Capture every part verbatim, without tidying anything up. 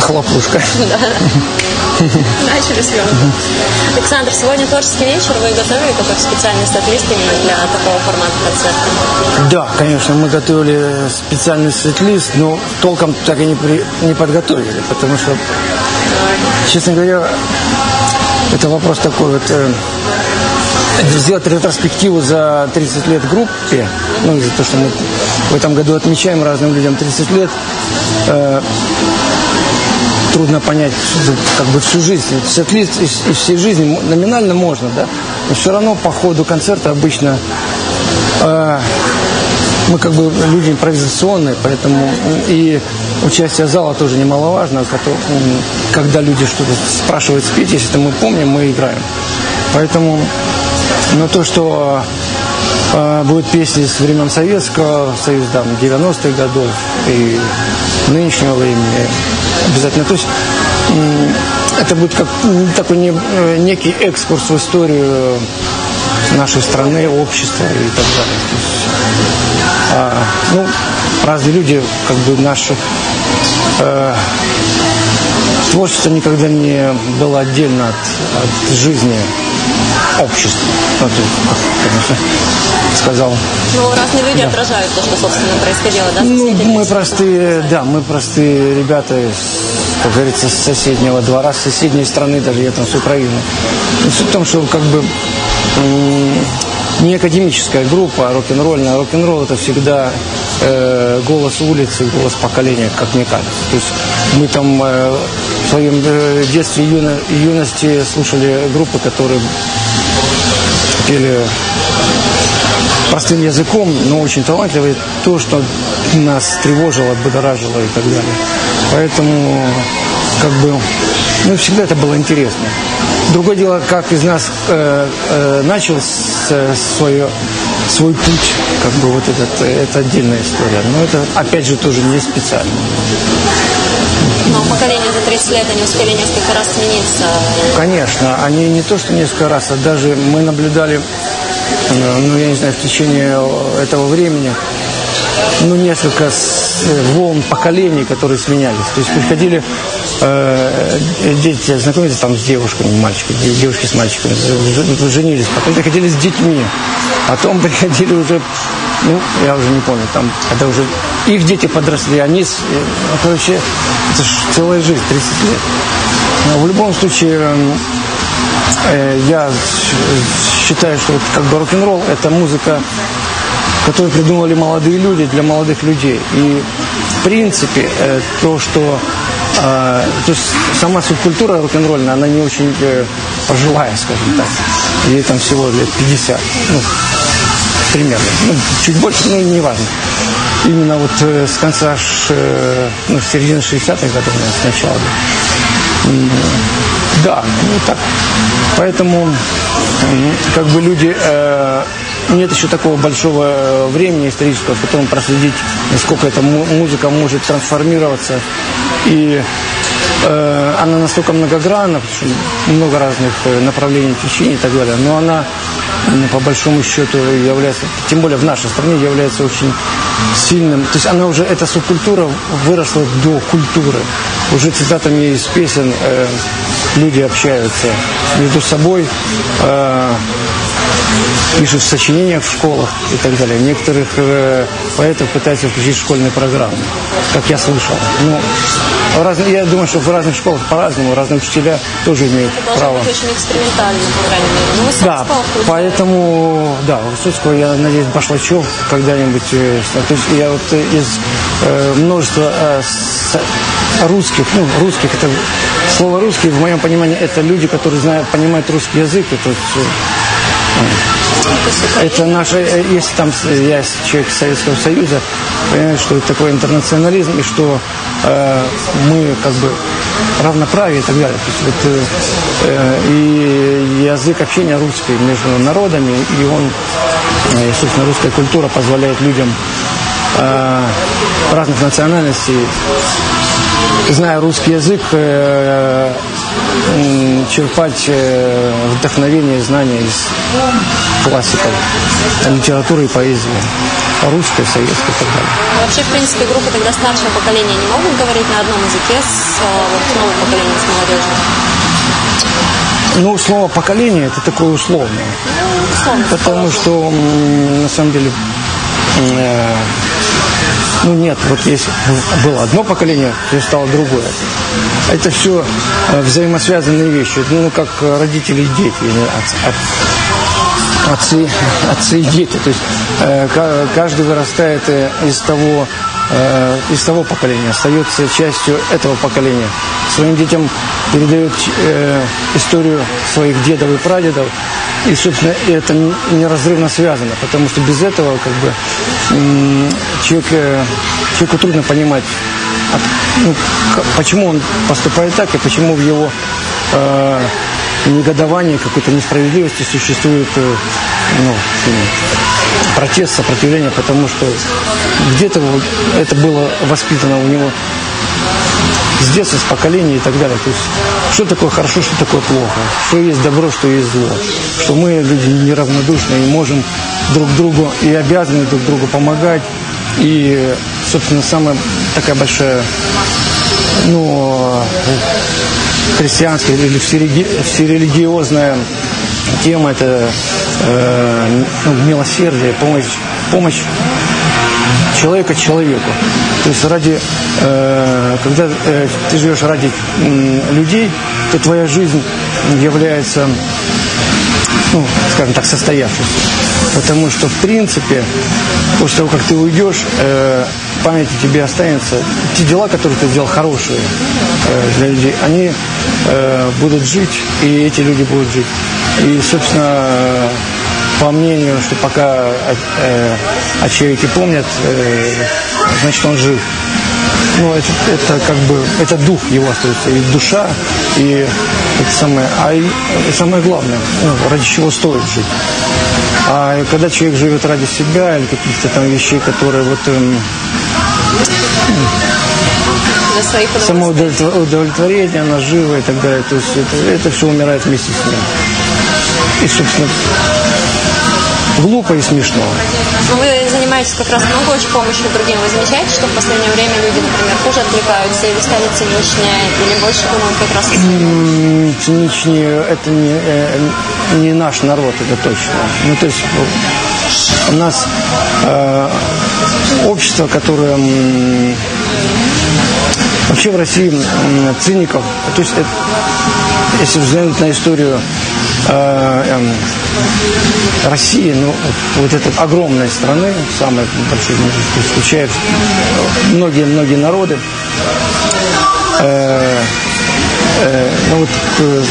Хлопушка. Начали съемку. Александр, сегодня творческий вечер. Вы готовили какой-то специальный сет-лист именно для такого формата концерта? Да, конечно, мы готовили специальный сет-лист, но толком так и не, при... не подготовили, потому что, честно говоря, это вопрос такой вот... Э... Сделать ретроспективу за тридцать лет группе, ну, из-за того, что мы в этом году отмечаем разным людям тридцать лет, э, трудно понять как бы всю жизнь. Сет-лист из, из всей жизни номинально можно, да, но все равно по ходу концерта обычно э, мы как бы люди импровизационные, поэтому и участие зала тоже немаловажно, когда люди что-то спрашивают спеть, если это мы помним, мы играем. Поэтому... Но то, что э, будут песни с времен Советского Союза, там, девяностых годов и нынешнего времени, обязательно. То есть э, это будет как такой не, э, некий экскурс в историю нашей страны, общества и так далее. То есть, э, ну, разные люди, как бы наши... Э, Творчество никогда не было отдельно от, от жизни общества. Вот, конечно, сказал. Ну, разные люди да. отражают то, что, собственно, происходило, да? Ну, мы простые, да, мы простые ребята, как говорится, с соседнего двора, с соседней страны, даже я там с Украины. Но суть в том, что как бы не академическая группа, а рок-н-ролльная. Рок-н-ролл это всегда э, голос улицы, голос поколения, как мне кажется. То есть мы там э, в своем э, детстве и юно, юности слушали группы, которые пели простым языком, но очень талантливые. То, что нас тревожило, будоражило и так далее. Поэтому как бы, ну, всегда это было интересно. Другое дело, как из нас э, э, начал с, э, свое, свой путь, как бы вот этот, это отдельная история. Но это, опять же, тоже не специально. Но поколение за тридцать лет они успели несколько раз смениться. Конечно, они не то, что несколько раз, а даже мы наблюдали, ну, я не знаю, в течение этого времени, ну, несколько волн поколений, которые сменялись. То есть приходили э, дети, знакомились там с девушками, мальчиками, девушки с мальчиками, женились, потом приходили с детьми, потом приходили уже, ну, я уже не помню, там, когда уже их дети подросли, они, ну, короче, это же целая жизнь, тридцать лет. Но в любом случае, э, я считаю, что вот, как бы рок-н-ролл – это музыка, которые придумали молодые люди для молодых людей. И в принципе э, то, что э, то есть сама субкультура рок-н-ролльная, она не очень э, пожилая, скажем так. Ей там всего лет пятьдесят. Ну, примерно. Ну, чуть больше, но не важно. Именно вот э, с конца э, ну, середины шестидесятых годов, сначала. Да, ну так. Поэтому э, как бы люди... Э, нет еще такого большого времени исторического, в котором проследить, насколько эта музыка может трансформироваться. И э, она настолько многогранна, потому что много разных направлений, течений и так далее. Но она, ну, по большому счету, является, тем более в нашей стране, является очень сильным. То есть она уже, эта субкультура выросла до культуры. Уже цитатами из песен э, люди общаются между собой. Э, пишут в сочинениях в школах и так далее. Некоторых э, поэтов пытаются включить в школьные программы, как я слышал. Ну, разные, я думаю, что в разных школах по-разному, разные учителя тоже имеют это право. Это очень экспериментально, по крайней мере. Ну, да, поэтому, да, у Высоцкого, я надеюсь, Башлачев когда-нибудь, э, то есть я вот из э, множества э, с, русских, ну, русских, это слово русский, в моем понимании, это люди, которые знают, понимают русский язык, это Это наше, если там я человек Советского Союза, понимаю, что это такой интернационализм, и что э, мы как бы равноправие и так далее. То есть вот, э, и язык общения русский между народами, и он, э, собственно, русская культура позволяет людям э, разных национальностей зная русский язык, э, э, черпать э, вдохновение и знания из классиков, литературы и поэзии, русской, советской и так далее. А вообще, в принципе, группы тогда старшего поколения не могут говорить на одном языке с вот, новым поколением, с молодежью? Ну, слово «поколение» — это такое условное. Ну, условно, потому что, на самом деле, э, ну нет, вот если было одно поколение, то стало другое. Это все взаимосвязанные вещи. Ну, как родители и дети, или от, от, отцы, отцы и дети. То есть э, каждый вырастает из того, э, из того поколения, остается частью этого поколения. Своим детям передает э, историю своих дедов и прадедов. И, собственно, это неразрывно связано, потому что без этого, как бы, э, человек, э, человеку трудно понимать, от, ну, к, почему он поступает так, и почему в его э, негодовании, какой-то несправедливости существует э, ну, протест, сопротивление, потому что где-то вот это было воспитано у него с детства, с поколения и так далее. То есть, что такое хорошо, что такое плохо, что есть добро, что есть зло, что мы люди неравнодушные и можем друг другу и обязаны друг другу помогать. И, собственно, самая такая большая, ну, христианская или всерелигиозная тема — это э, ну, милосердие, помощь, помощь человека человеку. То есть ради, э, когда э, ты живешь ради э, людей, то твоя жизнь является, ну, скажем так, состоявшейся. Потому что, в принципе, после того, как ты уйдешь, э, в памяти тебе останется те дела, которые ты сделал хорошие э, для людей, они э, будут жить, и эти люди будут жить. И, собственно, по мнению, что пока э, о человеке помнят, э, значит, он жив. Ну, это, это как бы, это дух его остается, и душа, и это самое, а и, и самое главное, ну, ради чего стоит жить. А когда человек живет ради себя или каких-то там вещей, которые вот эм, самоудовлетворение, нажива и так далее, то есть это, это все умирает вместе с ним. И, собственно, глупо и смешно. Но вы занимаетесь как раз много очень помощью другим. Вы замечаете, что в последнее время люди, например, хуже отвлекаются или стали циничнее, или больше думают как раз о своем? Циничнее — это не, не наш народ, это точно. Ну, то есть у нас э, общество, которое м, вообще в России м, циников, то есть это, если взглянуть на историю э, э, России, ну, вот этой огромной страны, самой большой, включает многие-многие народы, э, э, ну, вот, э,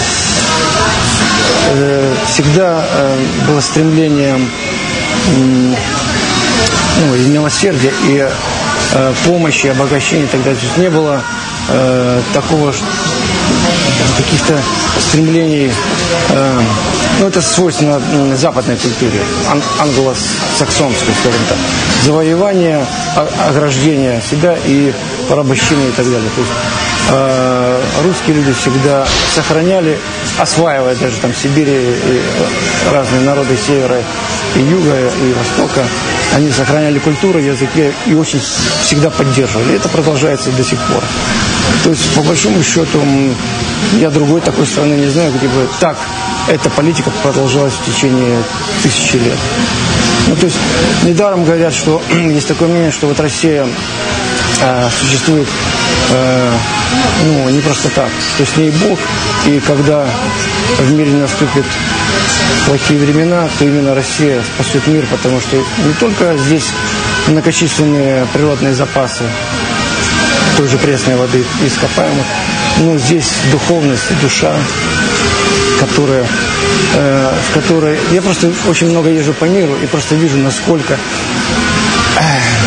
э, всегда э, было стремление э, ну, и милосердия, и э, помощи, и обогащения и так далее. То есть не было э, такого каких-то стремлений, э, ну, это свойственно западной культуре, ан- англосаксонской, скажем так, завоевание, ограждение себя и порабощение и так далее. То есть э, русские люди всегда сохраняли, осваивая даже там Сибирь и разные народы севера и юга, и востока, они сохраняли культуру, языки и очень всегда поддерживали. Это продолжается и до сих пор. То есть, по большому счету, я другой такой страны не знаю, где бы так эта политика продолжалась в течение тысячи лет. Ну, то есть, недаром говорят, что есть такое мнение, что вот Россия э, существует э, ну, не просто так. То есть, не Бог, и когда в мире наступит плохие времена, то именно Россия спасет мир, потому что не только здесь многочисленные природные запасы той же пресной воды ископаемых, но здесь духовность, душа, которая, э, в которой... Я просто очень много езжу по миру и просто вижу, насколько э,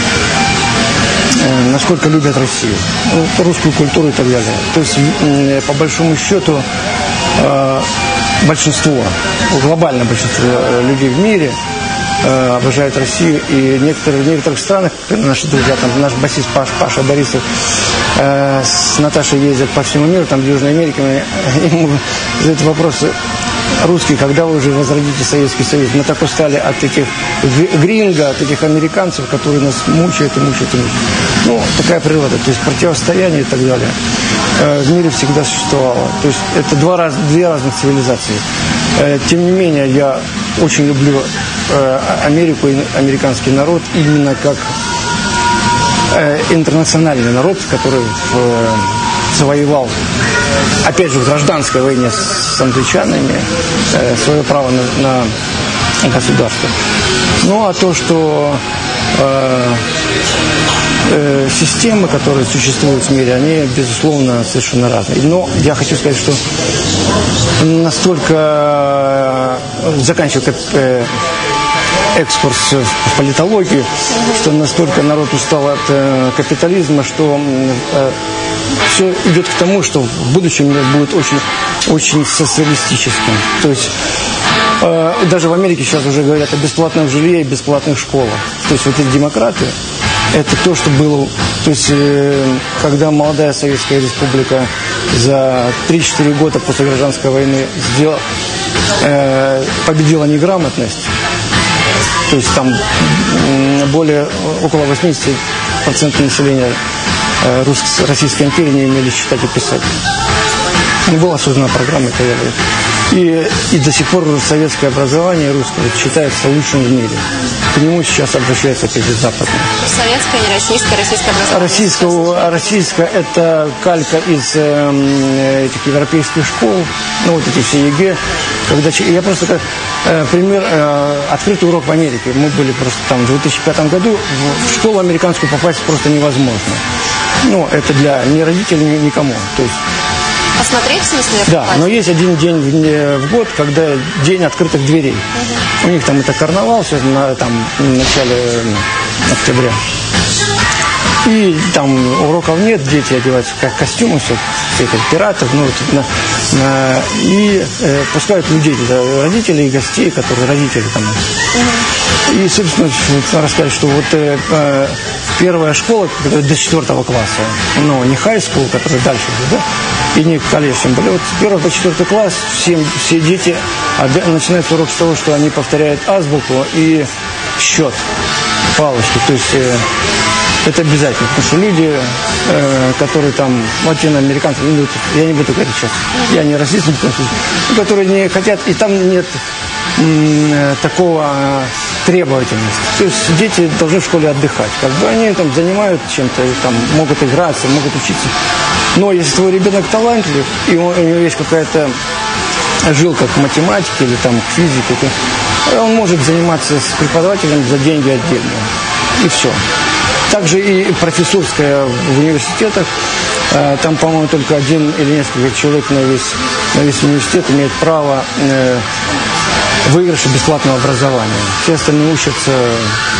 э, насколько любят Россию, ну, русскую культуру и так далее. То есть, э, по большому счету, э, большинство, глобальное большинство людей в мире э, обожают Россию, и некоторые, в некоторых странах, наши друзья, там, наш басист Паш, Паша Борисов, э, с Наташей ездят по всему миру, там в Южной Америке, ему задают вопросы: русские, когда вы уже возродите Советский Союз? Мы так устали от этих гринго, от этих американцев, которые нас мучают и мучают и мучают. Ну, такая природа, то есть противостояние и так далее э, в мире всегда существовало. То есть это два раз, две разных цивилизации. Э, тем не менее, я очень люблю э, Америку и американский народ именно как э, интернациональный народ, который э, завоевал, опять же, в гражданской войне с англичанами э, свое право на, на государство. Ну, а то, что э, э, системы, которые существуют в мире, они, безусловно, совершенно разные. Но я хочу сказать, что настолько заканчиваю как э, экскурс в политологию, что настолько народ устал от э, капитализма, что э, все идет к тому, что в будущем мир будет очень, очень социалистическим. То есть э, даже в Америке сейчас уже говорят о бесплатном жилье и бесплатных школах. То есть вот эти демократы, это то, что было... То есть э, когда молодая Советская Республика за три-четыре года после гражданской войны сделала, э, победила неграмотность, то есть там более, около восемьдесят процентов населения Русско- Российской империи не умели читать и писать. И была создана программа, это я говорю. И, и до сих пор советское образование русское считается лучшим в мире. К нему сейчас обращаются опять же западные. Советское, не российское, российское образование. Российское, российское это калька из э, этих европейских школ, ну вот эти все ЕГЭ. Когда, я просто как э, пример, э, открытый урок в Америке. Мы были просто там в две тысячи пятом году, в школу американскую попасть просто невозможно. Ну, это для ни родителей, ни никому. То есть, посмотреть, в смысле? Да, но есть один день в, в год, когда день открытых дверей. Угу. У них там это карнавал, все на, там, в начале октября. И там уроков нет, дети одеваются как костюмы, все, все как пиратов, ну, вот, на, на, и э, пускают людей, родителей и гостей, которые родители там. Угу. И, собственно, рассказать, что вот э, э, первая школа, которая до четвертого класса, ну, не хай-скул, которая дальше, да, и не колледж, тем более, вот с первого по четвертый класс все, все дети начинают урок с того, что они повторяют азбуку и счет, палочки, то есть... Э, это обязательно, потому что люди, э, которые там, латиноамериканцы, я не буду говорить сейчас, я не расист, которые не хотят, и там нет м, такого требовательности. То есть дети должны в школе отдыхать. Как бы они там занимают чем-то, там могут играться, могут учиться. Но если твой ребенок талантлив, и он, у него есть какая-то жилка к математике или там к физике, то он может заниматься с преподавателем за деньги отдельно. И все. Также и профессорская в университетах. Там, по-моему, только один или несколько человек на весь, на весь университет имеют право э, выигрыша бесплатного образования. Все остальные учатся э,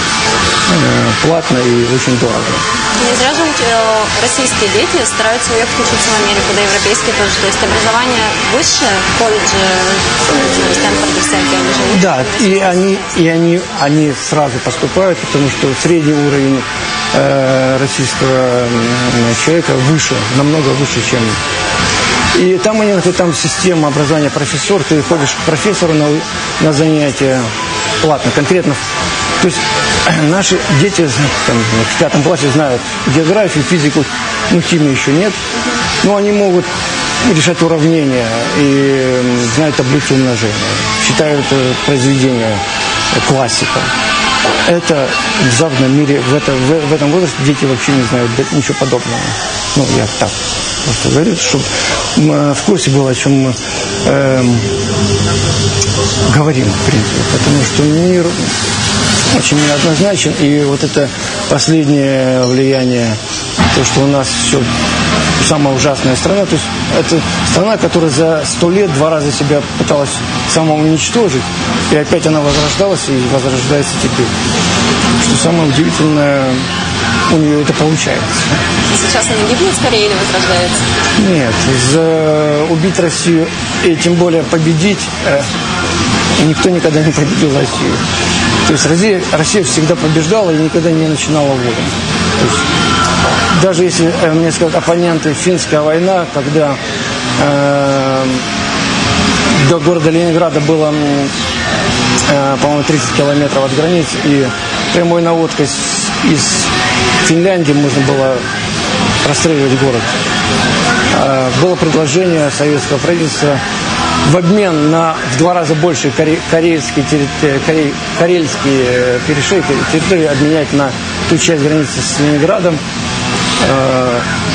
платно и очень дорого. Не зря же российские дети стараются уехать учиться в Америку, да и европейские тоже. То есть образование высшее, колледжи, Стэнфорды всякие, они же... Да, и они, и они, они сразу поступают, потому что средний уровень э, российского человека выше, намного выше, чем... И там у них там система образования профессор, ты ходишь к профессору на, на занятия платно, конкретно. То есть наши дети там, в пятом классе знают географию, физику, ну химию еще нет, но они могут решать уравнения и знают таблицу умножения, читают произведения классика. Это в западном мире, в, это, в, в этом возрасте дети вообще не знают ничего подобного. Ну, я так просто говорю, чтобы в курсе было, о чем мы э, говорим, в принципе. Потому что мир очень неоднозначен, и вот это последнее влияние, то, что у нас все самая ужасная страна, то есть это страна, которая за сто лет два раза себя пыталась самоуничтожить, и опять она возрождалась и возрождается теперь. Что самое удивительное, у нее это получается. Сейчас она гибнет скорее или возрождается? Нет, за убить Россию и тем более победить, э, никто никогда не победил Россию. То есть Россия, Россия всегда побеждала и никогда не начинала войн. даже если э, мне скажут оппоненты, финская война, когда э, до города Ленинграда было, э, по-моему, тридцать километров от границы, и прямой наводкой с, из Финляндии можно было расстреливать город. Э, было предложение советского правительства в обмен на в два раза больше коре, корейские, коре, карельские перешейки, территории обменять на ту часть границы с Ленинградом. Э,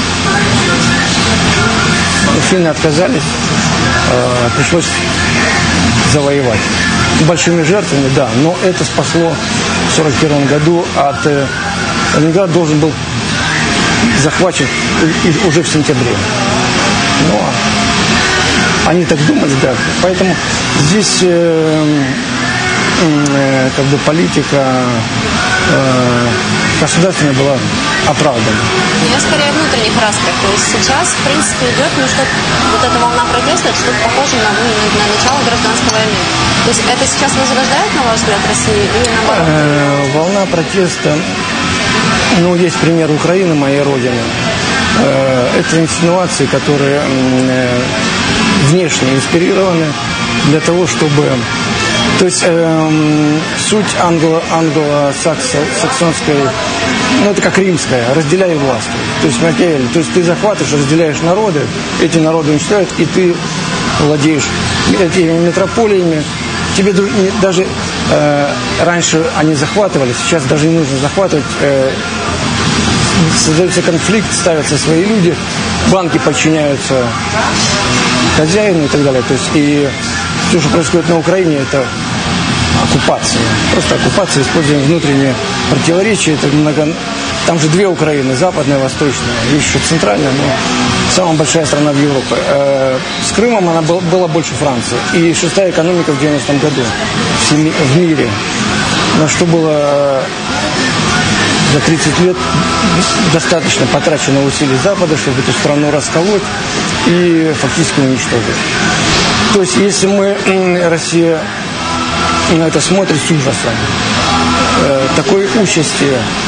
финны отказались, э, пришлось завоевать. Большими жертвами, да, но это спасло в сорок первом году от... Э, Ленинград должен был захвачен уже в сентябре. Но они так думали, да. Поэтому здесь э, э, как бы политика э, государственная была оправдана. Я скорее внутренних распрях. То есть сейчас, в принципе, идет ну, что вот эта волна протеста, это что-то похоже на, ну, на начало гражданской войны. То есть это сейчас возрождает, на ваш взгляд, Россию или наоборот? Э, волна протеста, ну, есть пример Украины, моей родины. Э, это инсинуации, которые э, внешне инспирированы для того, чтобы... То есть э, суть англо, англо-саксонской, ну это как римская, разделяй и властвуй. То есть Макиавелли, то есть ты захватываешь, разделяешь народы, эти народы уничтожают, и ты владеешь этими метрополиями. Тебе даже э, раньше они захватывали, сейчас даже не нужно захватывать. Э, создается конфликт, ставятся свои люди, банки подчиняются хозяину и так далее. То есть и все, что происходит на Украине, это оккупация. Просто оккупация, используем внутренние противоречия. Это много... Там же две Украины, западная и восточная. Есть еще центральная, но самая большая страна в Европе. С Крымом она была больше Франции. И шестая экономика в девяностом году в мире. На что было за тридцать лет достаточно потрачено усилий Запада, чтобы эту страну расколоть и фактически уничтожить. То есть, если мы, Россия, на это смотрит с ужасом, э, такой участи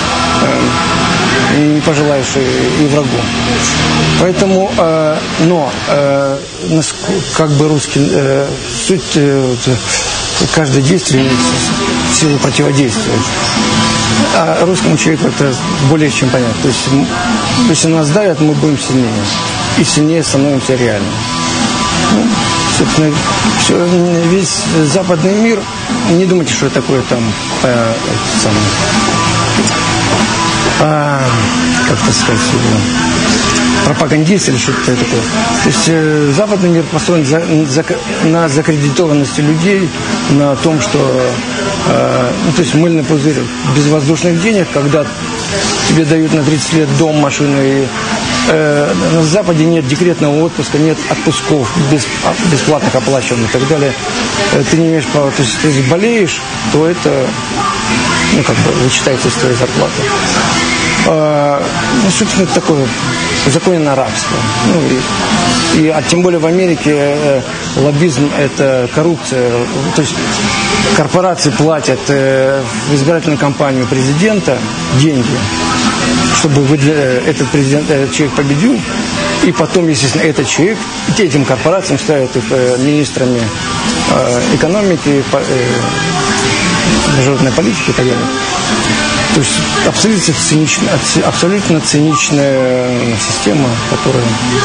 э, не пожелаешь и, и врагу. Поэтому, э, но, э, как бы русский, э, суть э, каждое действие имеет силу противодействия. А русскому человеку это более чем понятно. То есть, если нас давят, мы будем сильнее. И сильнее становимся реально. Ну, собственно, все, весь западный мир, не думайте, что такое там, э, самое, э, как-то сказать, пропагандист или что-то такое. То есть э, западный мир построен за, за, на закредитованности людей, на том, что, э, ну, то есть мыльный пузырь без воздушных денег, когда тебе дают на тридцать лет дом, машину и э, на Западе нет декретного отпуска, нет отпусков без, бесплатных оплачиваемых и так далее. Э, ты не имеешь права, то есть если ты болеешь, то это, ну, как бы вычитается из твоей зарплаты. Э, ну, собственно, это такое узаконенное рабство. Ну, и, и, а тем более в Америке э, лоббизм – это коррупция. То есть корпорации платят э, в избирательную кампанию президента деньги, чтобы вы, э, этот президент, э, человек победил. И потом, естественно, этот человек этим корпорациям ставят их э, министрами э, экономики, э, международной политики и так далее. То есть абсолютно циничная, абсолютно циничная система, которая,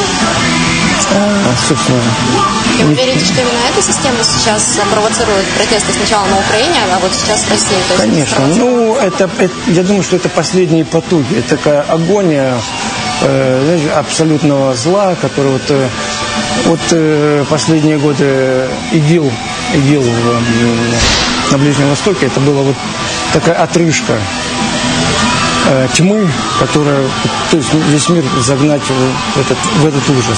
собственно... И вы верите, что именно эта система сейчас провоцирует протесты сначала на Украине, а вот сейчас в России? То есть конечно. Ну, это, это, я думаю, что это последние потуги. Это такая агония э, знаете, абсолютного зла, который вот, э, вот э, последние годы ИГИЛ, ИГИЛ в, на Ближнем Востоке, это была вот такая отрыжка э, тьмы, которая, то есть весь мир загнать в этот, в этот ужас.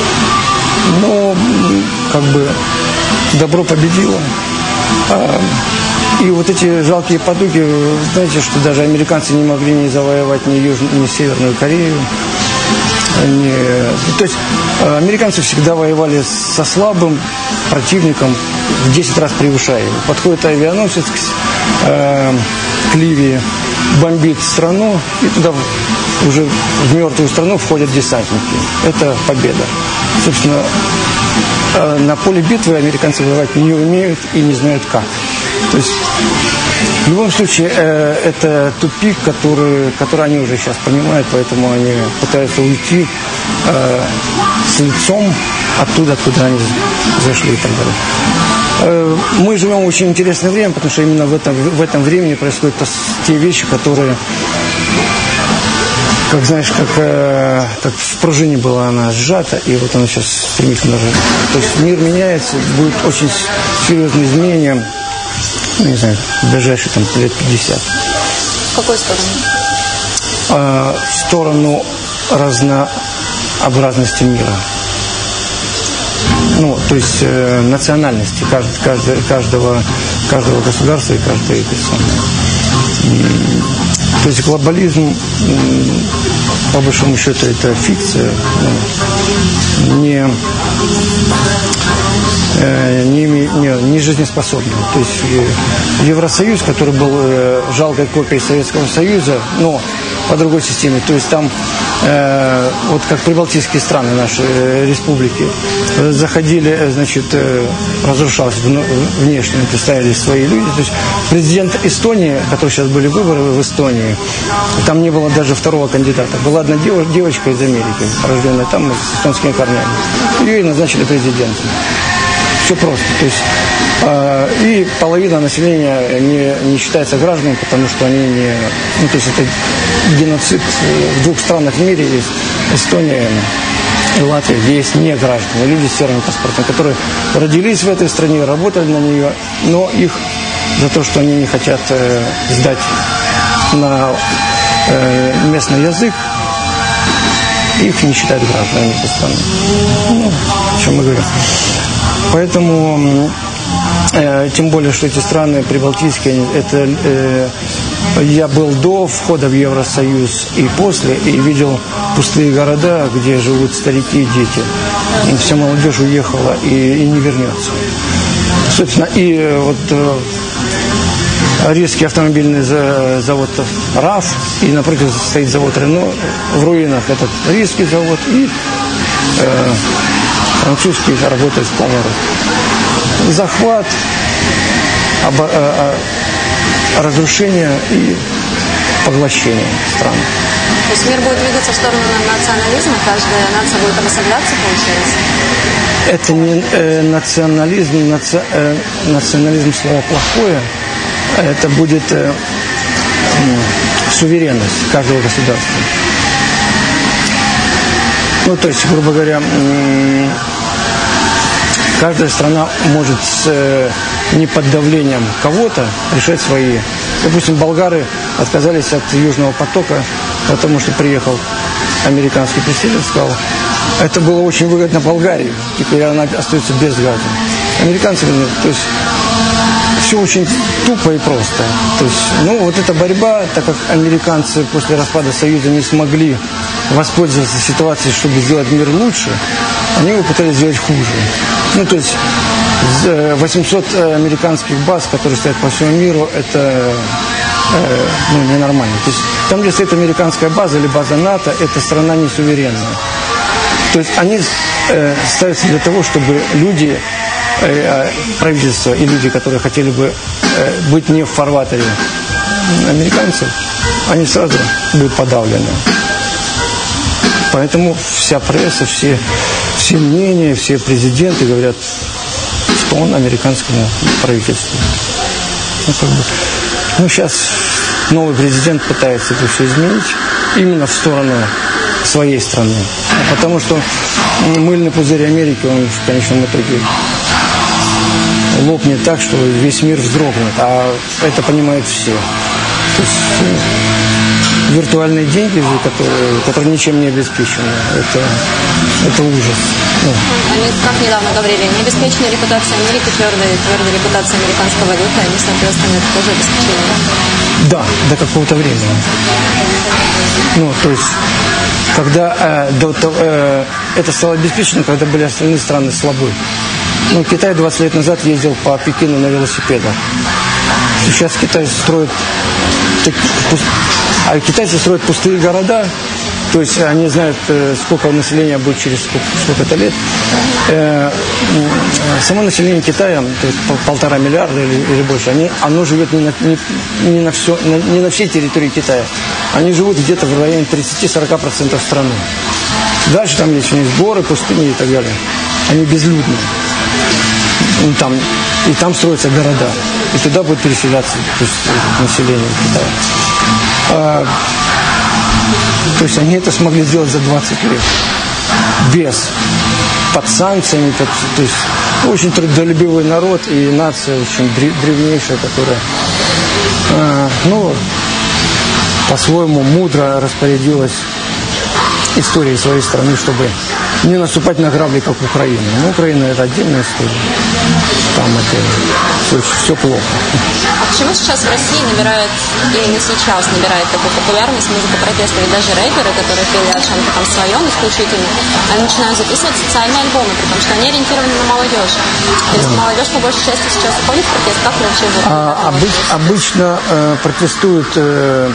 Но как бы добро победило. А, и вот эти жалкие потуги, знаете, что даже американцы не могли не завоевать ни Южную, ни Северную Корею. Ни, то есть американцы всегда воевали со слабым противником, в десять раз превышая его. Подходит авианосец к, э, к Ливии, бомбит страну, и туда уже в мертвую страну входят десантники. Это победа. Собственно, на поле битвы американцы воевать не умеют и не знают как. То есть, в любом случае, это тупик, который, который они уже сейчас понимают, поэтому они пытаются уйти с лицом оттуда, откуда они зашли и так далее. Мы живем в очень интересное время, потому что именно в этом, в этом времени происходят те вещи, которые, как знаешь, как, как в пружине была она сжата, и вот она сейчас стремительно рожает. То есть мир меняется, будут очень серьезные изменения, ну, не знаю, в ближайшие там, лет пятьдесят. В какую сторону? А, в сторону разнообразности мира. Ну, то есть э, национальности кажд, кажд, каждого, каждого государства и каждой страны. То есть глобализм, по большому счету, это фикция, ну, не, э, не, не, не жизнеспособная. То есть Евросоюз, который был э, жалкой копией Советского Союза, но по другой системе, то есть там э, вот как прибалтийские страны, наши э, республики, э, заходили, значит, э, разрушалось внешне, представились свои люди. То есть президент Эстонии, который сейчас были выборы в Эстонии, там не было даже второго кандидата. Была одна дев, девочка из Америки, рожденная там с эстонскими корнями. Ее и назначили президентом. Все просто. То есть, э, и половина населения не, не считается гражданами, потому что они не... Ну, то есть это геноцид в двух странах в мире есть. Эстония и Латвия, где есть не граждане, люди с серыми паспортами, которые родились в этой стране, работали на нее, но их за то, что они не хотят э, сдать на э, местный язык, их не считают гражданами этой страны. Ну, о чем мы говорим. Поэтому, э, тем более, что эти страны прибалтийские, это э, я был до входа в Евросоюз и после, и видел пустые города, где живут старики и дети. И вся молодежь уехала и, и не вернется. Собственно, и вот э, Рижский автомобильный завод РАФ, и напротив стоит завод Рено, в руинах этот Рижский завод, и э, французский работает в полный рост. Захват, обо, э, э, разрушение и поглощение стран. То есть мир будет двигаться в сторону национализма, каждая нация будет обособляться, получается? Это не э, национализм, наци, э, национализм слово плохое, это будет э, э, суверенность каждого государства. Ну, то есть, грубо говоря, э, каждая страна может с, э, не под давлением кого-то решать свои. Допустим, болгары отказались от Южного потока, потому что приехал американский президент, сказал, это было очень выгодно Болгарии, теперь она остается без газа. Американцы говорят, то есть все очень тупо и просто. То есть, ну, вот эта борьба, так как американцы после распада Союза не смогли воспользоваться ситуацией, чтобы сделать мир лучше, они его пытались сделать хуже. Ну, то есть восемьсот американских баз, которые стоят по всему миру, это э, ну, ненормально. То есть там, где стоит американская база или база НАТО, эта страна не суверенная. То есть они э, ставятся для того, чтобы люди, э, правительство и люди, которые хотели бы э, быть не в фарватере американцев, они сразу будут подавлены. Поэтому вся пресса, все, все мнения, все президенты говорят в тон американскому правительству. Ну, как бы, ну, сейчас новый президент пытается это все изменить именно в сторону своей страны. Потому что мыльный пузырь Америки, он в конечном итоге лопнет так, что весь мир вздрогнет. А это понимают все. То есть, виртуальные деньги, которые, которые ничем не обеспечены, это, это ужас. Ну. Они, как недавно говорили, необеспеченная репутация Америки, твердая, твердая репутация американской валюты, они, соответственно, это тоже обеспечение. Да, до какого-то времени. Ну, то есть, когда э, до, то, э, это стало обеспечено, когда были остальные страны слабы. Ну, Китай двадцать лет назад ездил по Пекину на велосипедах. Сейчас Китай строит так, А китайцы строят пустые города, то есть они знают, сколько населения будет через сколько, сколько-то лет. Само население Китая, то есть полтора миллиарда или, или больше, они, оно живет не на, не, не, на все, не на всей территории Китая. Они живут где-то в районе тридцать-сорок процентов страны. Дальше там есть, есть горы, пустыни и так далее. Они безлюдные. И там, и там строятся города. И туда будет переселяться, то есть, население Китая. А, то есть они это смогли сделать за двадцать лет. Без. Под санкциями. Под, то есть очень трудолюбивый народ и нация очень древнейшая, которая а, ну, по-своему мудро распорядилась историей своей страны, чтобы не наступать на грабли, как Украина. Но Украина — это отдельная история. Там это все, все плохо. А почему сейчас в России набирает, или не сейчас набирает такую популярность музыка протеста? Ведь даже рэперы, которые пели о чем-то там своем исключительно, они начинают записывать социальные альбомы, потому что они ориентированы на молодежь. То есть да. Молодежь по большей части сейчас уходит в протест. Как вы вообще будете? А, обыч, обычно э, протестуют... Э,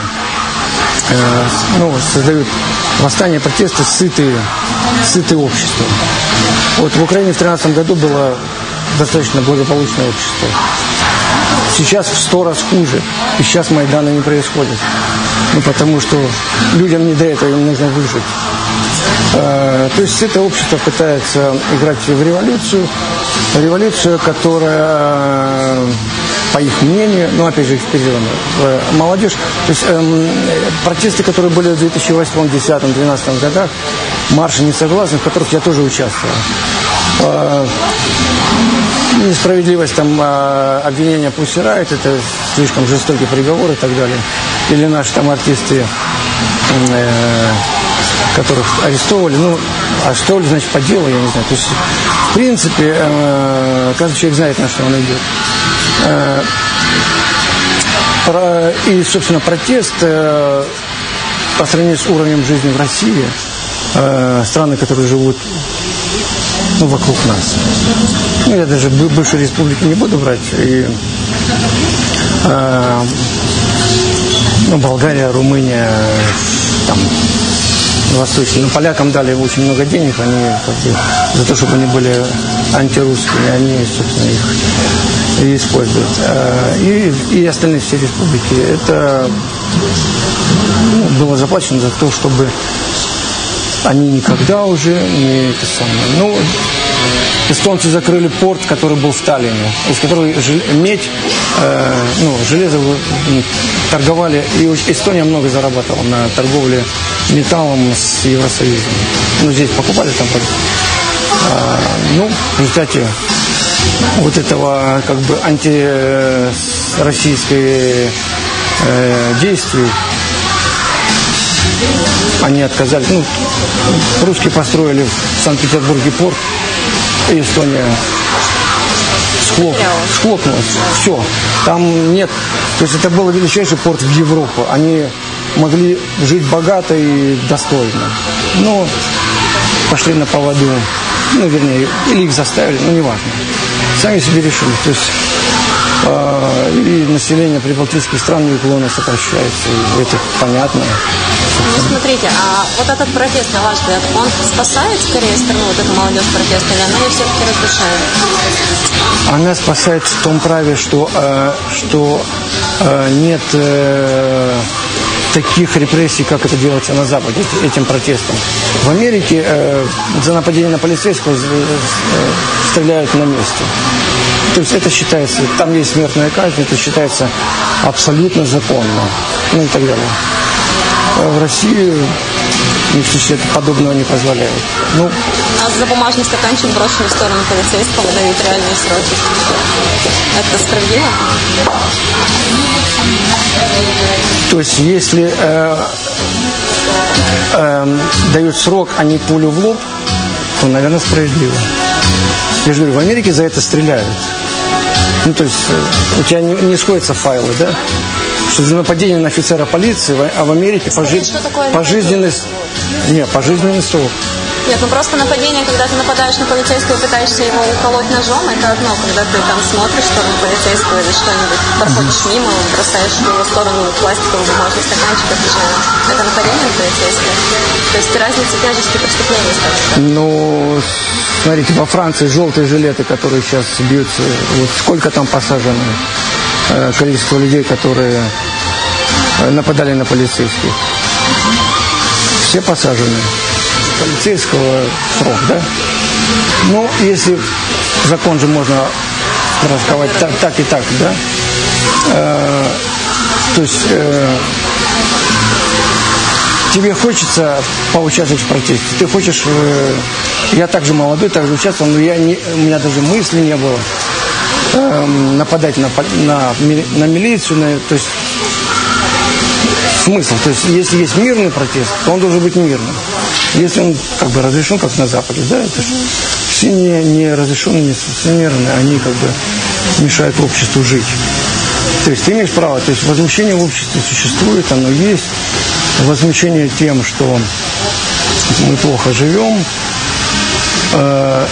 ну, создают восстание, протесты сытые, сытые общества. Вот в Украине в тринадцатом году было достаточно благополучное общество. Сейчас в сто раз хуже. И сейчас Майдана не происходит. Ну, потому что людям не до этого, им нужно выжить. А, то есть это общество пытается играть в революцию. Революцию, которая... по их мнению, ну, опять же, экспериментированная молодежь. То есть эм, протесты, которые были в две тысячи восьмом, две тысячи десятом, две тысячи двенадцатом годах, марши несогласных, в которых я тоже участвовал. Э, несправедливость, там, э, обвинения Pussy Riot, это слишком жестокий приговор и так далее. Или наши там артисты, э, которых арестовывали, ну, арестовывали, значит, по делу, я не знаю. То есть, в принципе, э, каждый человек знает, на что он идет. И, собственно, протест по сравнению с уровнем жизни в России, страны, которые живут, ну, вокруг нас. Ну, я даже бывшие республики не буду брать. И, ну, Болгария, Румыния, там, восточные. Но полякам дали очень много денег, они как бы, за то, чтобы они были антирусскими, они, собственно, их и используют. И, и остальные все республики. Это, ну, было заплачено за то, чтобы они никогда уже не это самое. Ну, эстонцы закрыли порт, который был в Таллине, из которого медь, э, ну, железо торговали, и Эстония много зарабатывала на торговле металлом с Евросоюзом. Ну, здесь покупали, там, а, ну, в результате вот этого, как бы, антироссийской э, действий они отказались. Ну, русские построили в Санкт-Петербурге порт, и Эстония схлоп, схлопнулась. Все. Там нет. То есть это был величайший порт в Европу. Они могли жить богато и достойно. Но пошли на поводу. Ну, вернее, или их заставили, ну, неважно. Сами себе решили. То есть э, и население прибалтийских стран неуклонно сокращается. И это понятно. Ну, смотрите, а вот этот протест, на ваш взгляд, он спасает скорее страну, вот эту молодежь протеста, или она ее все-таки разрушает? Она спасает в том праве, что, э, что э, нет э, таких репрессий, как это делается на Западе, этим протестом. В Америке э, за нападение на полицейского э, стреляют на месте. То есть это считается, там есть смертная казнь, это считается абсолютно законно, ну и так далее. В России это подобного не позволяет. Ну, а за бумажный стаканчик, брошенный в сторону полицейского, дают реальные сроки. Это справедливо? То есть, если э, э, дают срок, а не пулю в лоб, то, наверное, справедливо. Я же говорю, в Америке за это стреляют. Ну, то есть, у тебя не, не сходятся файлы, да? Что за нападение на офицера полиции, а в Америке пожи... пожизненный... Не, пожизненный срок. Нет, ну просто нападение, когда ты нападаешь на полицейского и пытаешься его уколоть ножом, это одно. Когда ты там смотришь в сторону полицейского или что-нибудь, проходишь мимо, бросаешь в его сторону пластиковый бумажный стаканчик, это же это нападение на полицейского. То есть разница тяжести преступления, скажем. Ну, смотрите, во Франции желтые жилеты, которые сейчас бьются, вот сколько там посажено э, количество людей, которые нападали на полицейских. Все посажены. Полицейского срок, да? Ну, если закон же можно расковать так, так и так, да? Э, то есть э, тебе хочется поучаствовать в протесте. Ты хочешь... Э, я также молодой, также участвовал, но я не, у меня даже мысли не было э, нападать на, на, на милицию, на, то есть смысл. То есть если есть мирный протест, то он должен быть мирным. Если он как бы разрешен, как на Западе, да, это же все не, не разрешенные, не санкционированные, они как бы мешают обществу жить. То есть ты имеешь право, то есть возмущение в обществе существует, оно есть. Возмущение тем, что мы плохо живем, э,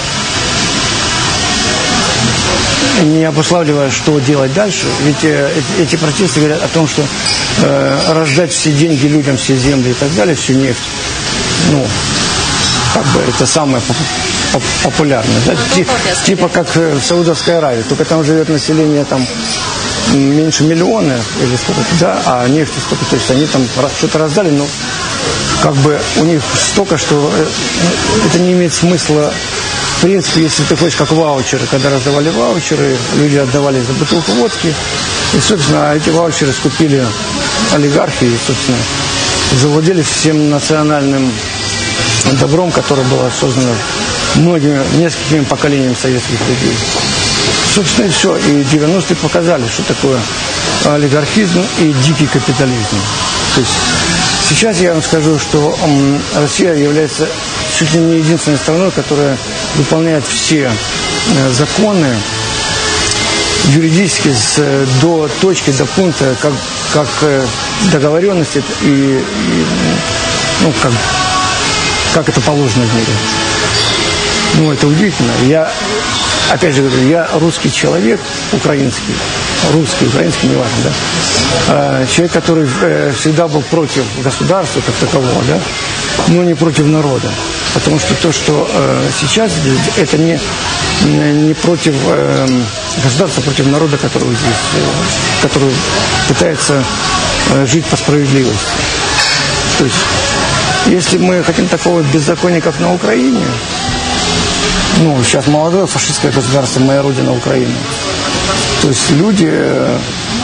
не обуславливая, что делать дальше. Ведь э, эти протесты говорят о том, что э, раздать все деньги людям, все земли и так далее, всю нефть. Ну, как бы это самое популярное, да? Типа, типа как в Саудовской Аравии, только там живет население там меньше миллиона или сколько-то, да, а нефти сколько, то есть они там что-то раздали, но как бы у них столько, что это не имеет смысла. В принципе, если ты хочешь как ваучеры, когда раздавали ваучеры, люди отдавали за бутылку водки, и, собственно, эти ваучеры скупили олигархи и, собственно, завладели всем национальным добром, которое было создано многими, несколькими поколениями советских людей. Собственно, и все. И девяностые показали, что такое олигархизм и дикий капитализм. То есть сейчас я вам скажу, что м, Россия является чуть ли не единственной страной, которая выполняет все э, законы юридически с, до точки, до пункта, как, как э, договоренности и, и ну, как, как это положено в мире. Ну, это удивительно. Я, опять же говорю, я русский человек, украинский, русский, украинский, не важно, да. А, человек, который э, всегда был против государства как такового, да, но не против народа. Потому что то, что э, сейчас, это не, не против э, государства, против народа, который здесь, э, который пытается э, жить по справедливости. То есть, если мы хотим такого беззакония, как на Украине, ну, сейчас молодое фашистское государство, моя родина Украина. То есть люди э,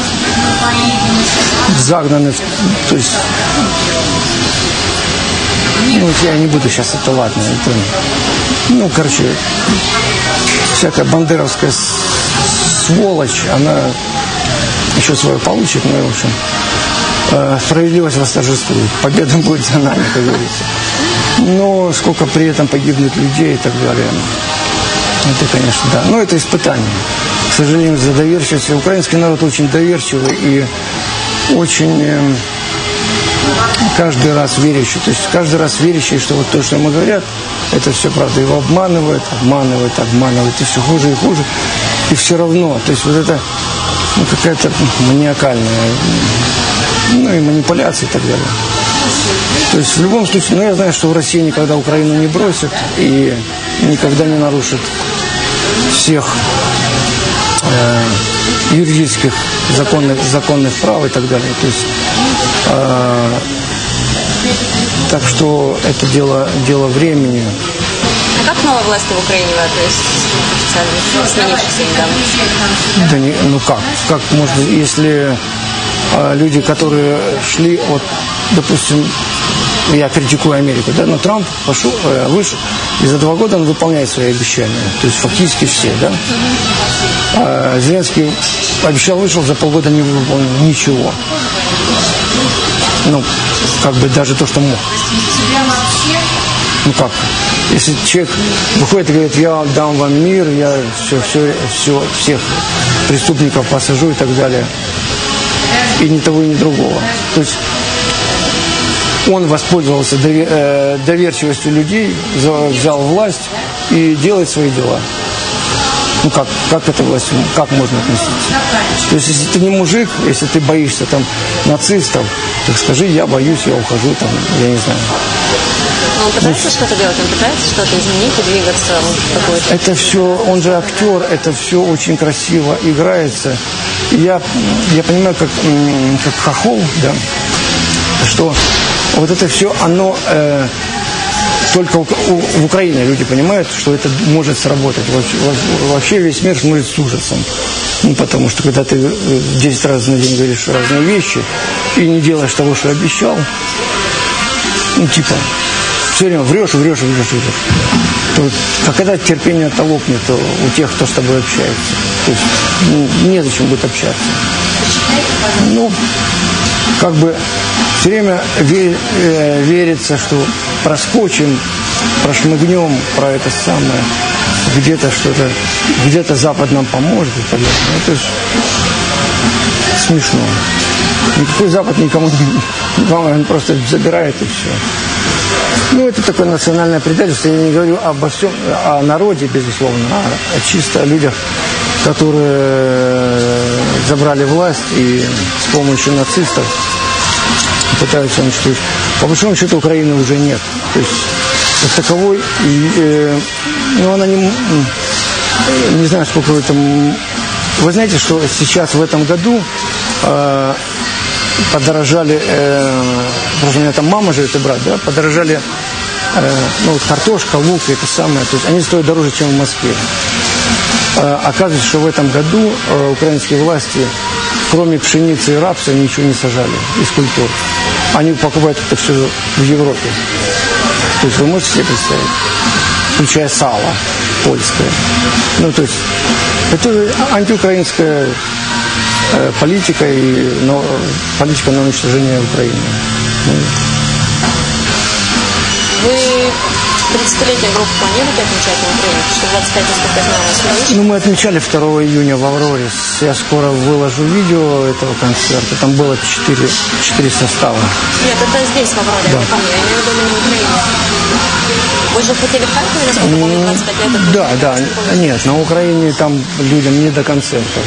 загнаны, то есть, ну, я не буду сейчас, это ладно, это, ну, короче, всякая бандеровская сволочь, она еще свое получит, но, в общем, э, справедливость восторжествует, победа будет за нами, как говорится. Но сколько при этом погибнет людей и так далее, это, конечно, да. Но это испытание. К сожалению, за доверчивость. Украинский народ очень доверчивый и очень э, каждый раз верящий. То есть каждый раз верящий, что вот то, что ему говорят, это все правда. Его обманывают, обманывают, обманывают, и все хуже и хуже. И все равно. То есть вот это ну, какая-то маниакальная, ну и манипуляция и так далее. То есть в любом случае, ну я знаю, что в России никогда Украину не бросят и никогда не нарушат всех э, юридических законных, законных прав и так далее. То есть, э, так что это дело, дело времени. А как новая власть в Украине вы относитесь официально, сменившихся недавно? Да не, ну как? Как можно, если э, люди, которые шли от, допустим, я критикую Америку, да, но Трамп пошел, э, вышел, и за два года он выполняет свои обещания. То есть фактически все, да. А Зеленский обещал, вышел, за полгода не выполнил ничего. Ну, как бы даже то, что мог. Ну как? Если человек выходит и говорит, я дам вам мир, я все, все, все, всех преступников посажу и так далее. И ни того, и ни другого. То есть он воспользовался доверчивостью людей, взял власть и делает свои дела. Ну как, как это власть, как можно относиться? То есть, если ты не мужик, если ты боишься там нацистов, так скажи, я боюсь, я ухожу, там, я не знаю. Но он пытается ну, что-то делать, он пытается что-то изменить и двигаться в какую-то... Это все, он же актер, это все очень красиво играется. Я, я понимаю, как, как хохол, да, что вот это все, оно... Э, Только в Украине люди понимают, что это может сработать. Вообще весь мир смотрит с ужасом. Ну, потому что когда ты десять раз на день говоришь разные вещи и не делаешь того, что обещал, ну, типа, все время врешь, врешь, врешь, врешь. То, а когда терпение толокнет то у тех, кто с тобой общается. То есть ну, незачем будет общаться. Ну, как бы все время верится, что проскочим, прошмыгнем про это самое, где-то что-то, где-то Запад нам поможет. Это же смешно. Никакой Запад никому не поможет, он просто забирает и все. Ну, это такое национальное предательство. Я не говорю обо всем, о народе, безусловно, а чисто о людях, которые забрали власть и с помощью нацистов пытаются уничтожить. По большому счету Украины уже нет. То есть, как таковой, и, э, ну, она не... Не знаю, сколько в этом... Вы знаете, что сейчас в этом году э, подорожали... Э, просто у меня там мама живет и брат, да? Подорожали э, ну, вот картошка, лук, это самое. То есть они стоят дороже, чем в Москве. Э, оказывается, что в этом году э, украинские власти, кроме пшеницы и рапса, ничего не сажали из культур. Они покупают это все в Европе. То есть вы можете себе представить? Включая сало польское. Ну, то есть это антиукраинская э, политика и но, политика на уничтожение Украины. Вы тридцатилетие группы планируете отмечать на Украине? Потому что двадцать пять, насколько я знаю, у вас. Ну, мы отмечали второго июня в Авроре. Я скоро выложу видео этого концерта. Там было четыре, четыре состава. Нет, это здесь, в Авроре, да. Я не помню. Я имею в виду именно в Украине. Вы же хотели в Харькове, насколько я помню, двадцать пять лет? Да, да. Нет, на Украине там людям не до концертов.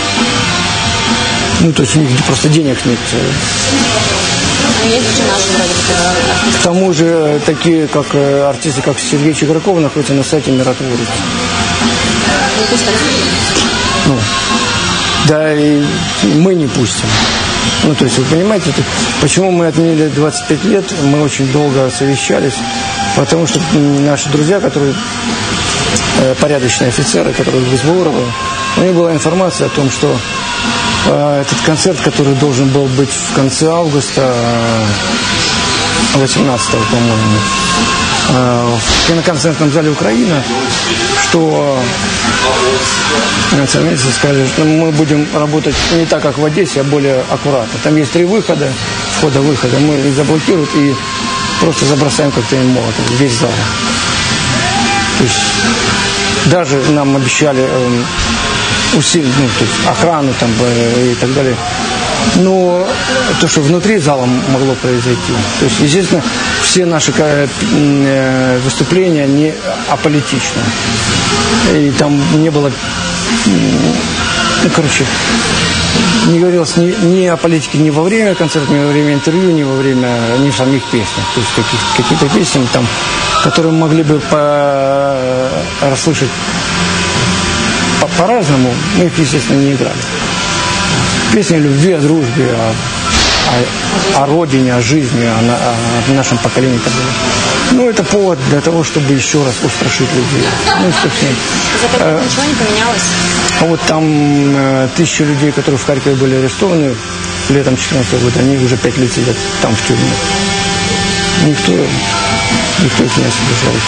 Ну, то есть у них просто денег нет. Есть же наши вроде бы. К тому же такие как артисты, как Сергей Чиграков, находятся на сайте «Миротворец». Не пустят? Ну, да и мы не пустим. Ну, то есть, вы понимаете, почему мы отменили двадцать пять лет, мы очень долго совещались, потому что наши друзья, которые э, порядочные офицеры, которые в Сборове, у них была информация о том, что э, этот концерт, который должен был быть в конце августа, восемнадцатого, по-моему, э, в киноконцертном зале «Украина», что националисты сказали, что мы будем работать не так, как в Одессе, а более аккуратно. Там есть три выхода, входа-выхода. Мы их заблокируем и просто забросаем коктейльным молотом весь зал. То есть даже нам обещали э, усилить, ну, то есть охрану там, э, и так далее. Но то, что внутри зала могло произойти. То есть, естественно, все наши э, выступления не аполитичны. И там не было, ну, короче, не говорилось ни, ни о политике ни во время концерта, ни во время интервью, ни во время, ни в самих песнях. То есть каких, какие-то песни там, которые мы могли бы по, расслышать по, по-разному, мы их, естественно, не играли. Песни о любви, о дружбе, о, о, о родине, о жизни, о, о, о нашем поколении. Ну, это повод для того, чтобы еще раз устрашить людей. Ну, собственно. За пять лет ничего не поменялось? А вот там э, тысячи людей, которые в Харькове были арестованы летом две тысячи четырнадцатого года, они уже пять лет сидят там в тюрьме. Никто, никто их не освобождает.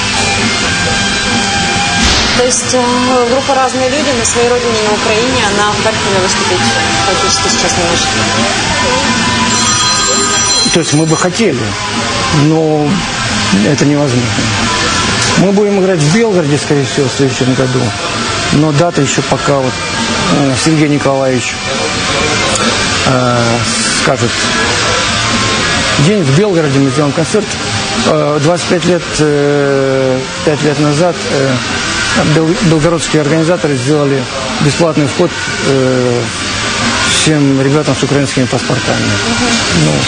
То есть э, группа «Разные люди» на своей родине, на Украине, она в Харькове выступить практически сейчас не может. То есть мы бы хотели, но это невозможно. Мы будем играть в Белгороде, скорее всего, в следующем году. Но дата еще пока вот э, Сергей Николаевич э, скажет день в Белгороде мы сделаем концерт. двадцать пять лет, пять лет назад белгородские организаторы сделали бесплатный вход всем ребятам с украинскими паспортами. Uh-huh. Ну,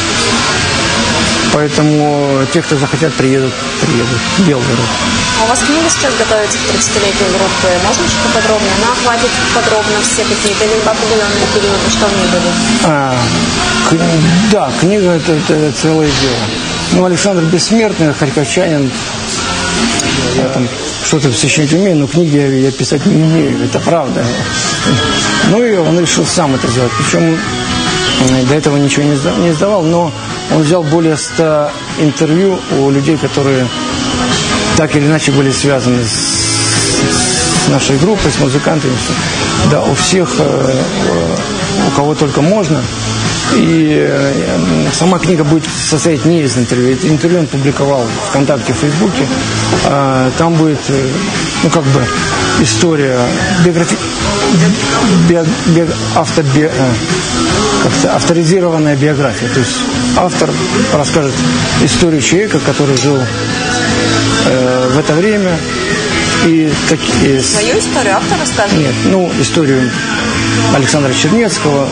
поэтому те, кто захотят, приедут, приедут в Белгород. А у вас книга сейчас готовится к тридцатилетию группы. Можно что-то подробнее? Она охватит подробно все какие-то либо определенные периоды, что в ней будет? А, к- да, книга это, это, это целое дело. Ну, Александр бессмертный, харьковчанин. Я там что-то сочинять умею, но книги я, я писать не умею, это правда. Ну и он решил сам это сделать. Причем до этого ничего не сдавал, не сдавал, но он взял более ста интервью у людей, которые так или иначе были связаны с, с нашей группой, с музыкантами. Да, у всех, у кого только можно. И сама книга будет состоять не из интервью. Это интервью он публиковал в ВКонтакте, в Фейсбуке. Там будет, ну, как бы, история, биографи... био... био... автоби... как-то авторизированная биография. То есть автор расскажет историю человека, который жил э, в это время. И такие... Свою историю автор расскажет? Нет, ну, историю Александра Чернецкого,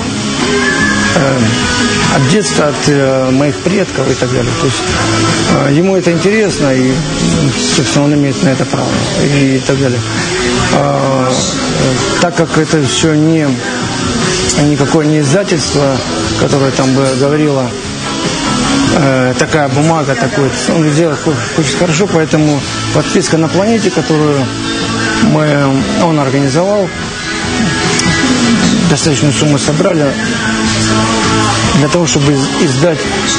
от детства, от э, моих предков и так далее. То есть э, ему это интересно, и, собственно, он имеет на это право и так далее. А, э, так как это все не никакое не издательство, которое там бы говорило, э, такая бумага, такой, он сделал хочет хорошо, поэтому подписка на Планете, которую мы, он организовал, достаточную сумму собрали для того, чтобы издать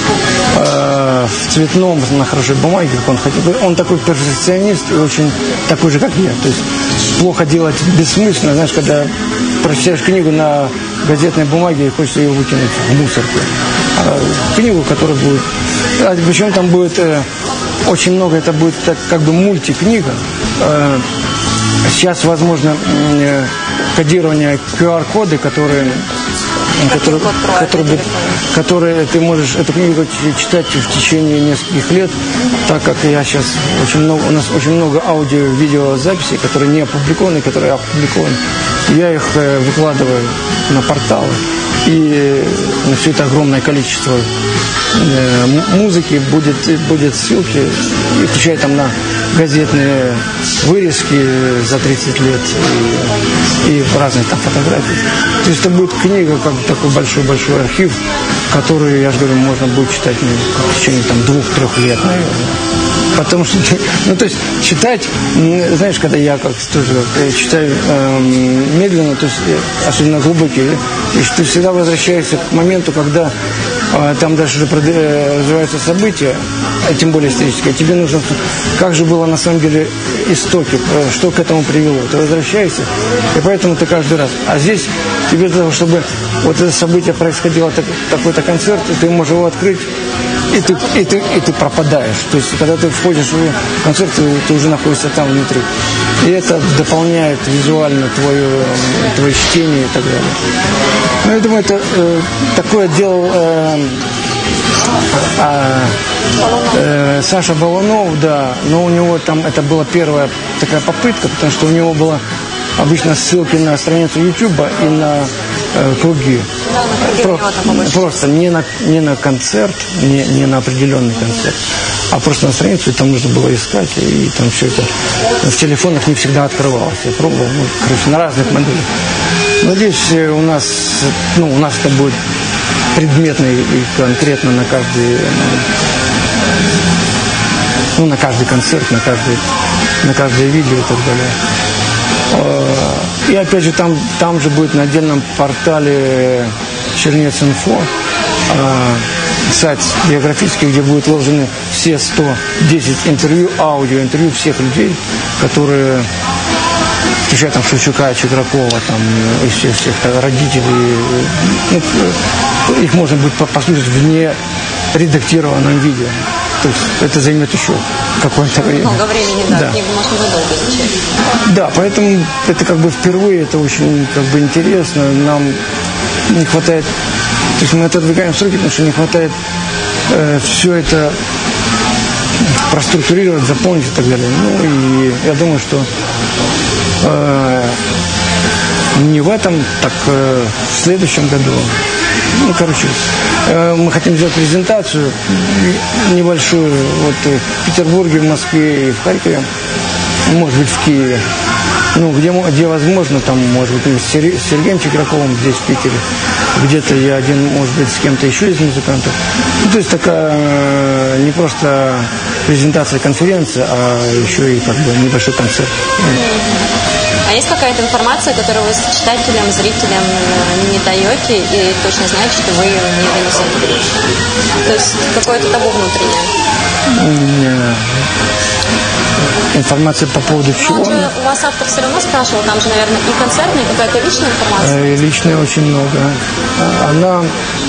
э, в цветном, на хорошей бумаге, как он хотел. Он такой перфекционист и очень такой же, как я. То есть плохо делать бессмысленно. Знаешь, когда прочитаешь книгу на газетной бумаге и хочется ее выкинуть в мусорку. А книгу, которая будет... А, причем там будет э, очень много, это будет так, как бы мультикнига. Э, сейчас, возможно, э, кодирование ку ар коды, которые... Которые, которые, которые ты можешь эту книгу читать в течение нескольких лет, так как я сейчас очень много, у нас очень много аудио-видеозаписей, которые не опубликованы, которые опубликованы. Я их э, выкладываю на порталы, и на все это огромное количество э, музыки будет, будет ссылки, включая там на газетные вырезки за тридцать лет и, и разные там фотографии. То есть это будет книга, как такой большой-большой архив, который, я же говорю, можно будет читать ну, в течение там двух-трех лет, наверное. Потому что, ну, то есть читать, знаешь, когда я как тоже как, читаю эм, медленно, то есть особенно глубокие, и ты всегда возвращаешься к моменту, когда э, там дальше э, развиваются события, а тем более исторические, тебе нужно, как же было на самом деле истоки, что к этому привело. Ты возвращаешься, и поэтому ты каждый раз. А здесь тебе для того, чтобы вот это событие происходило, так, такой-то концерт, и ты можешь его открыть, и ты, и, ты, и ты пропадаешь. То есть, когда ты входишь в концерт, ты, ты уже находишься там внутри. И это дополняет визуально твое, твое чтение и так далее. Ну, я думаю, это э, такое делал э, э, э, Саша Балунов, да. Но у него там, это была первая такая попытка, потому что у него было обычно ссылки на страницу Ютуба и на э, круги. Да, Про, просто не на, не на концерт, не, не на определенный концерт, а просто на страницу, и там нужно было искать, и там все это в телефонах не всегда открывалось. Я пробовал, ну, короче, на разных моделях. Надеюсь, у нас, ну, у нас это будет предметно и конкретно на каждый, ну, на каждый концерт, на каждый, на каждое видео и так далее. И опять же, там, там же будет на отдельном портале Чернец.Инфо сайт биографический, где будут вложены все сто десять интервью, аудиоинтервью всех людей, которые, включая там Шевчука, Чедракова, там, и всех, всех родителей. Ну, их можно будет послушать в нередактированном видео. То есть это займет еще какое-то время. Много времени, да, да. Книгу можно долго изучать. Да, поэтому это как бы впервые, это очень как бы интересно. Нам не хватает, то есть мы отодвигаем сроки, потому что не хватает э, все это проструктурировать, заполнить и так далее. Ну и я думаю, что э, не в этом, так э, в следующем году. Ну, короче, э, мы хотим сделать презентацию небольшую вот в Петербурге, в Москве и в Харькове, может быть, в Киеве. Ну, где, где возможно, там, может быть, с Сергеем Чекраковым здесь, в Питере. Где-то я один, может быть, с кем-то еще из музыкантов. Ну, то есть такая не просто презентация конференции, а еще и как бы небольшой концерт. А есть какая-то информация, которую вы читателям, зрителям не даете и точно знаете, что вы ее не донесете? То есть какое-то табу внутреннее? Информация по поводу чего? Ну, же, у вас автор все равно спрашивал, там же, наверное, и концертная, и какая-то личная информация. Личная очень много. Она...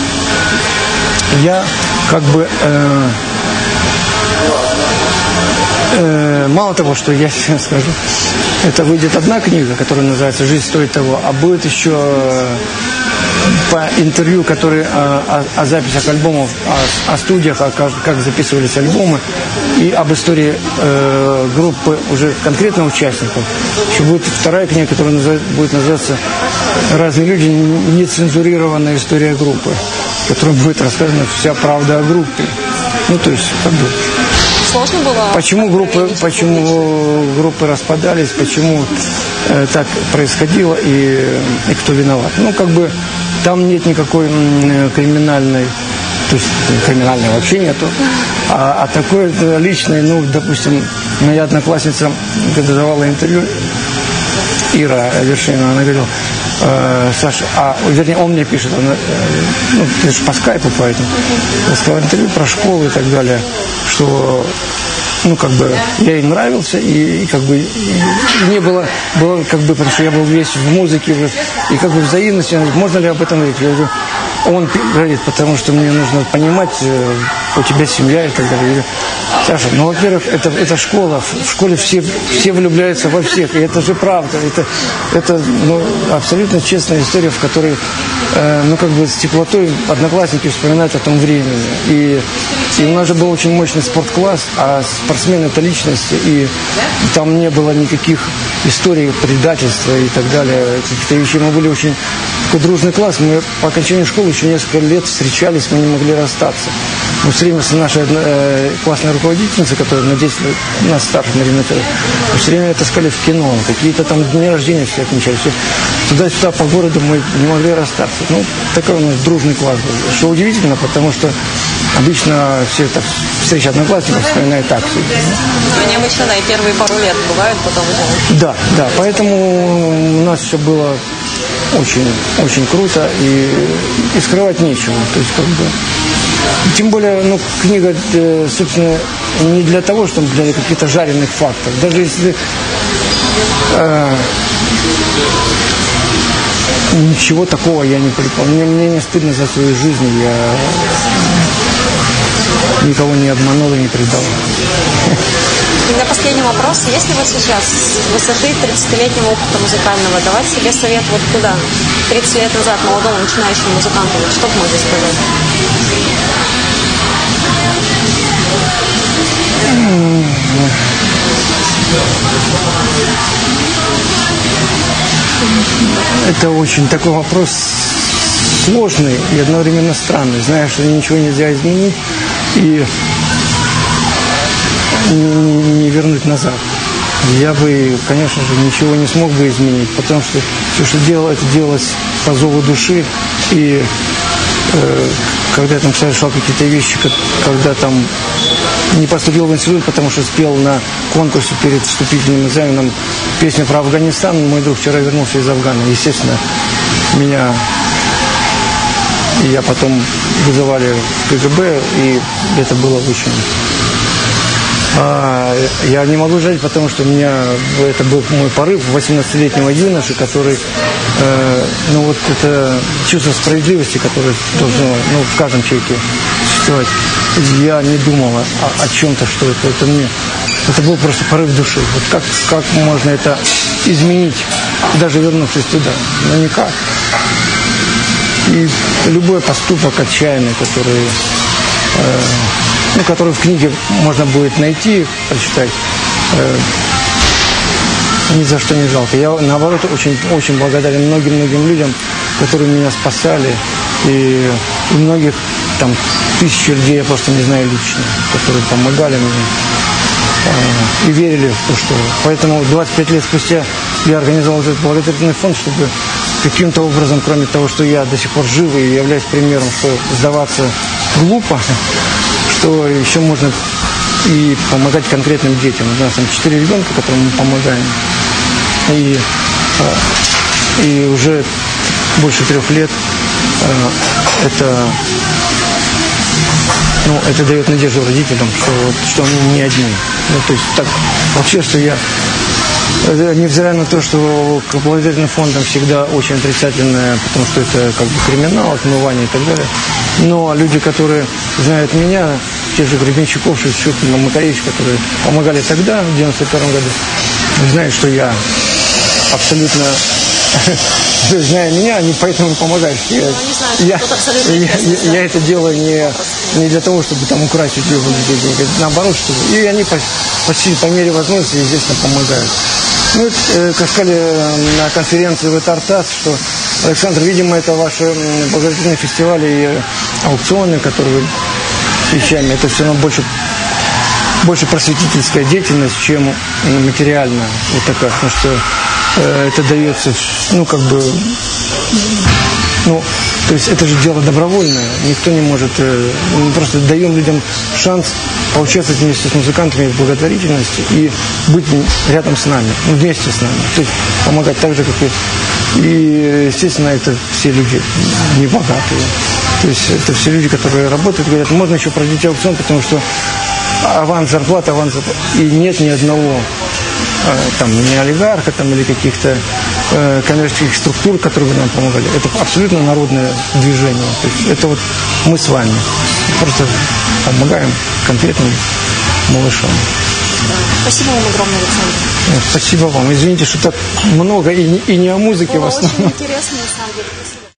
Я как бы... Э, э, мало того, что я сейчас скажу, это выйдет одна книга, которая называется «Жизнь стоит того», а будет еще... Э, по интервью, которые о, о, о записях альбомов, о, о студиях, о как, как записывались альбомы и об истории э, группы уже конкретно участников. Еще будет вторая книга, которая назов, будет называться «Разные люди. Нецензурированная история группы», в которой будет рассказана вся правда о группе. Ну, то есть, как бы... Сложно было? Почему группы, почему группы распадались, почему э, так происходило и, и кто виноват. Ну, как бы там нет никакой м, криминальной, то есть криминальной вообще нету, а, а такое личное, ну, допустим, моя одноклассница, когда давала интервью, Ира Вершинина, она говорила: э, Саша, а, вернее, он мне пишет, он, э, ну, ты же по скайпу, поэтому, я сказал интервью про школу и так далее, что, ну, как бы, я ей нравился, и, и как бы, и не было, было, как бы, потому что я был весь в музыке, и как бы взаимности, можно ли об этом говорить? Я говорю, он говорит, потому что мне нужно понимать, у тебя семья и так далее. Я говорю, Саша, ну, во-первых, это, это школа, в школе все, все влюбляются во всех, и это же правда, это, это ну, абсолютно честная история, в которой, э, ну, как бы с теплотой одноклассники вспоминают о том времени. И, и у нас же был очень мощный спорткласс, а спортсмены это личности, и там не было никаких историй предательства и так далее, каких-то вещей. Мы были очень такой дружный класс, мы по окончанию школы еще несколько лет встречались, мы не могли расстаться. Мы все время с нашей э, классной руководительницей, которая на десять лет нас старше, Марина Федоровна, мы все время таскали в кино, какие-то там дни рождения все отмечали. Все. Туда-сюда по городу мы не могли расстаться. Ну, такой у нас дружный класс был. Что удивительно, потому что обычно все это встречи одноклассников вспоминают так. Ну, необычно, да, и первые пару лет бывают, потом уже. Да, да, поэтому у нас все было очень, очень круто, и, и скрывать нечего. То есть, как бы, тем более, ну, книга, э, собственно, не для того, чтобы для каких-то жареных фактов. Даже если э, ничего такого я не припомню. Мне, мне не стыдно за свою жизнь. Я никого не обманул и не предал. У меня последний вопрос. Если вот сейчас с высоты тридцатилетнего опыта музыкального давать себе совет вот куда? тридцать лет назад молодому начинающему музыканту, вот что бы можно сказать? Это очень такой вопрос сложный и одновременно странный. Знаешь, что ничего нельзя изменить и не, не вернуть назад. Я бы, конечно же, ничего не смог бы изменить, потому что все, что делал, это делалось по зову души. И э, когда я там совершал какие-то вещи, как, когда там не поступил в институт, потому что спел на конкурсе перед вступительным экзаменом песню про Афганистан. Мой друг вчера вернулся из Афгана. Естественно, меня и я потом вызывали в КГБ, и это было очень... А, я не могу жалеть, потому что у меня это был мой порыв восемнадцатилетнего юноши, который, э, ну вот это чувство справедливости, которое должно, ну, в каждом человеке существовать. Я не думал о, о чем-то, что это, это мне, это был просто порыв души. Вот как, как можно это изменить, даже вернувшись туда? Ну никак. И любой поступок отчаянный, который э, ну, которые в книге можно будет найти, прочитать. Э, ни за что не жалко. Я, наоборот, очень, очень благодарен многим-многим людям, которые меня спасали. И, и многих, там, тысячи людей я просто не знаю лично, которые помогали мне э, и верили в то, что... Поэтому двадцать пять лет спустя я организовал этот благотворительный фонд, чтобы каким-то образом, кроме того, что я до сих пор жив и являюсь примером, что сдаваться глупо, что еще можно и помогать конкретным детям. У нас там четыре ребенка, которым мы помогаем. И, и уже больше трех лет это, ну, это дает надежду родителям, что, что они не одни. Ну, то есть так вообще, что я, невзирая на то, что к благотворительным фондам всегда очень отрицательное, потому что это как бы криминал, отмывание и так далее. Но люди, которые знают меня, те же Гребенщиков, Шевчук, Макаревич, которые помогали тогда, в девяносто первом году, знают, что я абсолютно, зная меня, они поэтому помогают. Я, я, я, я, я это делаю не, не для того, чтобы там украсть у людей, наоборот, чтобы... И они почти по мере возможности, естественно, помогают. Ну, э, как сказали на конференции в Тартас, что, Александр, видимо, это ваши благотворительные фестивали и аукционы, которые вы вещами, это все равно больше, больше просветительская деятельность, чем материальная. Вот такая, потому что э, это дается, ну, как бы, ну, то есть это же дело добровольное, никто не может, э, мы просто даем людям шанс поучаствовать вместе с музыкантами в благотворительности и быть рядом с нами, ну, вместе с нами, то есть помогать так же, как и... И, естественно, это все люди не богатые. То есть это все люди, которые работают, говорят, можно еще пройти аукцион, потому что аванс зарплата, аванс зарплата. И нет ни одного там, ни олигарха там, или каких-то э, коммерческих структур, которые бы нам помогали. Это абсолютно народное движение. То есть это вот мы с вами просто помогаем конкретным малышам. Спасибо вам огромное, Александр. Спасибо вам. Извините, что так много и не, и не о музыке Было в основном. очень интересно, на самом деле.